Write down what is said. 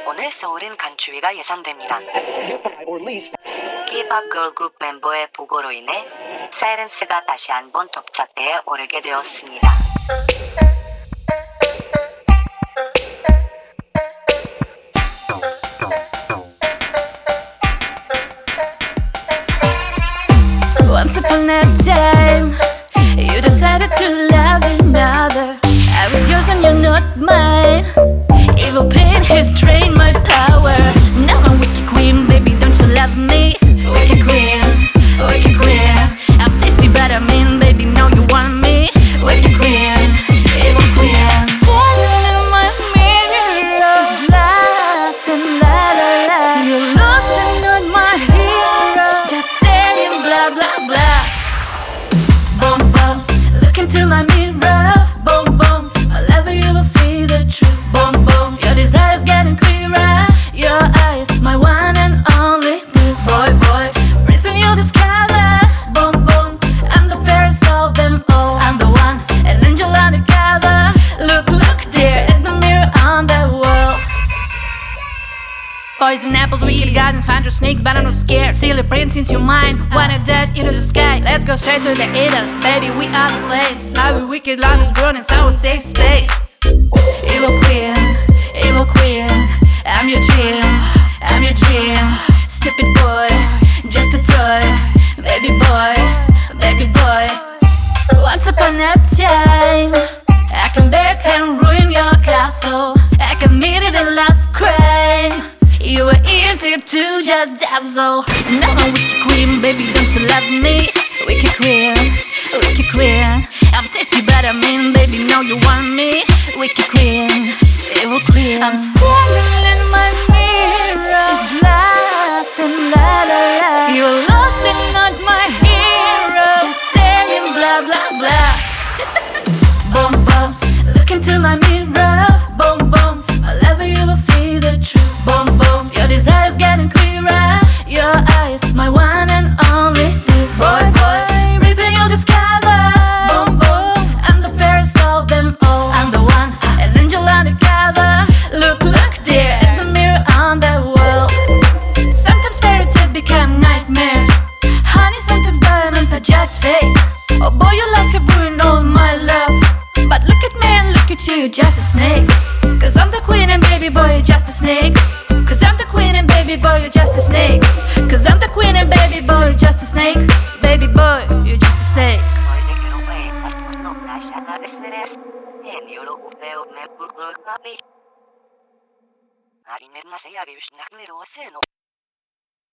오늘 서울은 강추위가 예상됩니다. K-pop 걸그룹 멤버의 보고로 인해 사이렌스가 다시 한번 톱차트에 오르게 되었습니다. Once upon a time, you decided to love another. I was yours and you're not mine. Evil pain has drained my power. Now I'm wicked queen, baby, don't you love me? Wicked queen, wicked queen. I'm tasty, but I'm in, baby, now you want me. Wicked queen, evil queen. Standing in my mirror, laughing, la la la. You're lost and not my hero. Just saying blah blah blah. Boom boom, look into my mirror. Boom boom, however you will see the truth. Boom boom, your desire's getting clearer. Your eyes, my one and only good boy boy. Reason you discover. Boom boom, I'm the fairest of them all. I'm the one, an angel undercover. Look dear in the mirror on the wall. Poison apples, wicked gardens, 100 snakes, but I'm not scared. Silly prince into your mind, wanna dive into the sky. Let's go straight to the ether, baby, we are the flames. Our wicked love is burning, it's our safe space. Evil queen, I'm your dream, I'm your dream. Stupid boy, just a toy, baby boy, baby boy. Once upon a time, I can back and ruin your castle. I committed a love crime. You were easier to just dazzle. Now I'm wicked queen, baby, don't you love me? Wicked queen, wicked queen. I'm tasty, but I'm in, baby, now you want me. Wicked queen, evil queen. I'm standing in my mirror, is laughing, la la la. You're lost and not my hero. Just saying blah blah blah. Boom boom, look into my mirror. Boom boom, however you will see the truth. Boom boom, your desire's getting clearer. Your eyes, my one and only good boy boy. Reason you discover. Boom boom, I'm the fairest of them all. I'm the one, an angel undercover. Look dear in the mirror on the wall. Sometimes fairy tales become nightmares. Honey, sometimes diamonds are just fake. Oh boy, your lies have ruined all my love. But look at me and look at you, you're just a snake. Cause I'm the queen and baby boy, you're just a snake. Cause I'm the queen and baby boy, you're just a snake. Cause I'm the queen and baby boy, you're just a snake. Baby boy, you're just a snake.